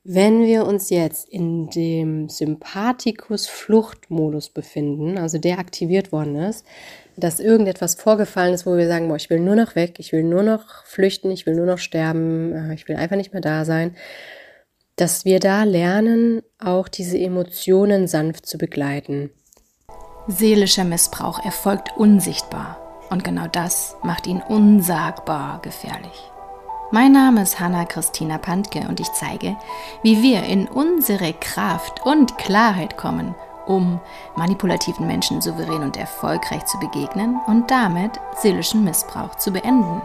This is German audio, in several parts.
Wenn wir uns jetzt in dem Sympathikus-Fluchtmodus befinden, also der aktiviert worden ist, dass irgendetwas vorgefallen ist, wo wir sagen, boah, ich will nur noch weg, ich will nur noch flüchten, ich will nur noch sterben, ich will einfach nicht mehr da sein, dass wir da lernen, auch diese Emotionen sanft zu begleiten. Seelischer Missbrauch erfolgt unsichtbar und genau das macht ihn unsagbar gefährlich. Mein Name ist Hanna-Christina Pantke und ich zeige, wie wir in unsere Kraft und Klarheit kommen, um manipulativen Menschen souverän und erfolgreich zu begegnen und damit seelischen Missbrauch zu beenden.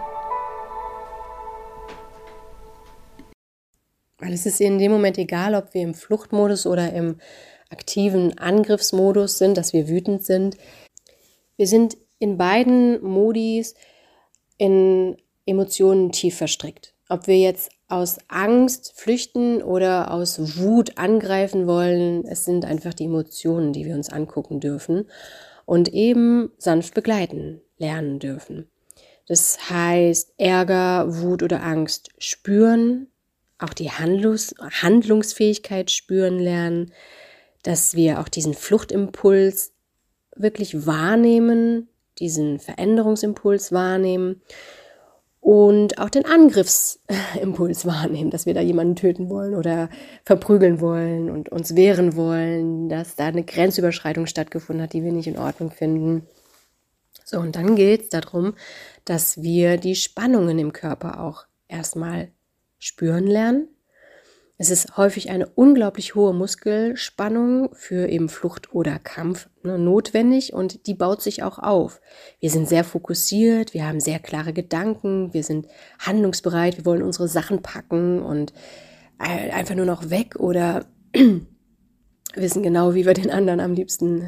Weil es ist in dem Moment egal, ob wir im Fluchtmodus oder im aktiven Angriffsmodus sind, dass wir wütend sind. Wir sind in beiden Modis in Emotionen tief verstrickt. Ob wir jetzt aus Angst flüchten oder aus Wut angreifen wollen, es sind einfach die Emotionen, die wir uns angucken dürfen und eben sanft begleiten lernen dürfen. Das heißt, Ärger, Wut oder Angst spüren, auch die Handlungsfähigkeit spüren lernen, dass wir auch diesen Fluchtimpuls wirklich wahrnehmen, diesen Veränderungsimpuls wahrnehmen und auch den Angriffsimpuls wahrnehmen, dass wir da jemanden töten wollen oder verprügeln wollen und uns wehren wollen, dass da eine Grenzüberschreitung stattgefunden hat, die wir nicht in Ordnung finden. So, und dann geht es darum, dass wir die Spannungen im Körper auch erstmal spüren lernen. Es ist häufig eine unglaublich hohe Muskelspannung für eben Flucht oder Kampf notwendig und die baut sich auch auf. Wir sind sehr fokussiert, wir haben sehr klare Gedanken, wir sind handlungsbereit, wir wollen unsere Sachen packen und einfach nur noch weg oder wissen genau, wie wir den anderen am liebsten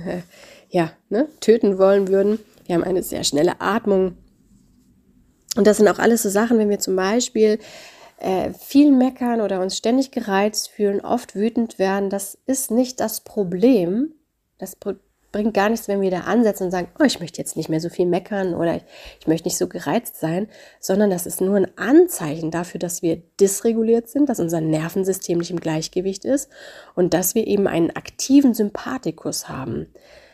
töten wollen würden. Wir haben eine sehr schnelle Atmung und das sind auch alles so Sachen, wenn wir zum Beispiel viel meckern oder uns ständig gereizt fühlen, oft wütend werden, das ist nicht das Problem. Das bringt gar nichts, wenn wir da ansetzen und sagen, oh, ich möchte jetzt nicht mehr so viel meckern oder ich möchte nicht so gereizt sein, sondern das ist nur ein Anzeichen dafür, dass wir dysreguliert sind, dass unser Nervensystem nicht im Gleichgewicht ist und dass wir eben einen aktiven Sympathikus haben,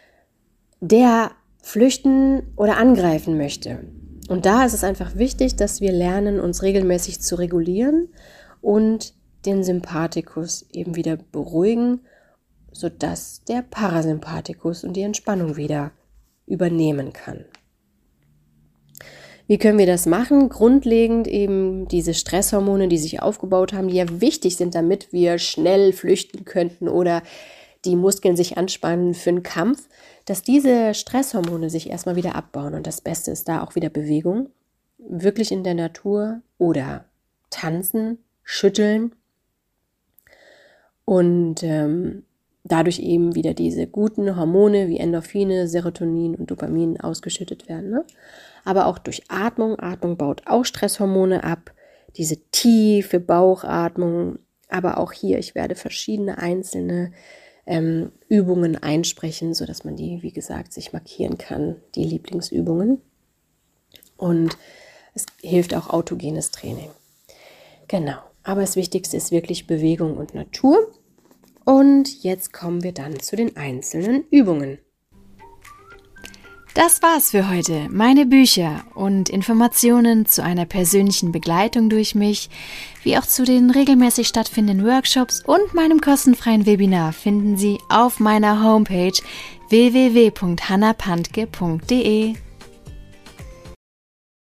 der flüchten oder angreifen möchte. Und da ist es einfach wichtig, dass wir lernen, uns regelmäßig zu regulieren und den Sympathikus eben wieder beruhigen, sodass der Parasympathikus und die Entspannung wieder übernehmen kann. Wie können wir das machen? Grundlegend eben diese Stresshormone, die sich aufgebaut haben, die ja wichtig sind, damit wir schnell flüchten könnten oder die Muskeln sich anspannen für einen Kampf, dass diese Stresshormone sich erstmal wieder abbauen. Und das Beste ist da auch wieder Bewegung, wirklich in der Natur oder tanzen, schütteln und dadurch eben wieder diese guten Hormone wie Endorphine, Serotonin und Dopamin ausgeschüttet werden. Ne? Aber auch durch Atmung. Atmung baut auch Stresshormone ab, diese tiefe Bauchatmung. Aber auch hier, ich werde verschiedene einzelne Übungen einsprechen, sodass man die, wie gesagt, sich markieren kann, die Lieblingsübungen. Und es hilft auch autogenes Training. Genau, aber das Wichtigste ist wirklich Bewegung und Natur. Und jetzt kommen wir dann zu den einzelnen Übungen. Das war's für heute. Meine Bücher und Informationen zu einer persönlichen Begleitung durch mich, wie auch zu den regelmäßig stattfindenden Workshops und meinem kostenfreien Webinar finden Sie auf meiner Homepage www.hannapantke.de.